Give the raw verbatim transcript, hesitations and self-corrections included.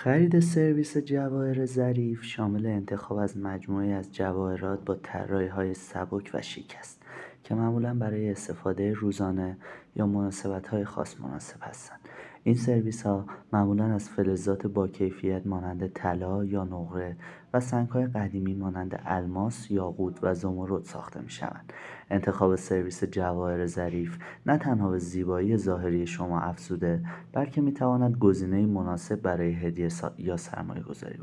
خرید سرویس جواهر ظریف شامل انتخاب از مجموعه‌ای از جواهرات با طراحی‌های سبک و شیک است که معمولاً برای استفاده روزانه یا مناسبت‌های خاص مناسب هستند. این سرویس‌ها معمولاً از فلزات باکیفیت مانند طلا یا نقره و سنگ‌های قدیمی مانند الماس، یاقوت و زمرد ساخته می‌شوند. انتخاب سرویس جواهر ظریف نه تنها به زیبایی ظاهری شما افزوده، بلکه می‌تواند گزینه‌ای مناسب برای هدیه سا یا سرمایه‌گذاری باشد.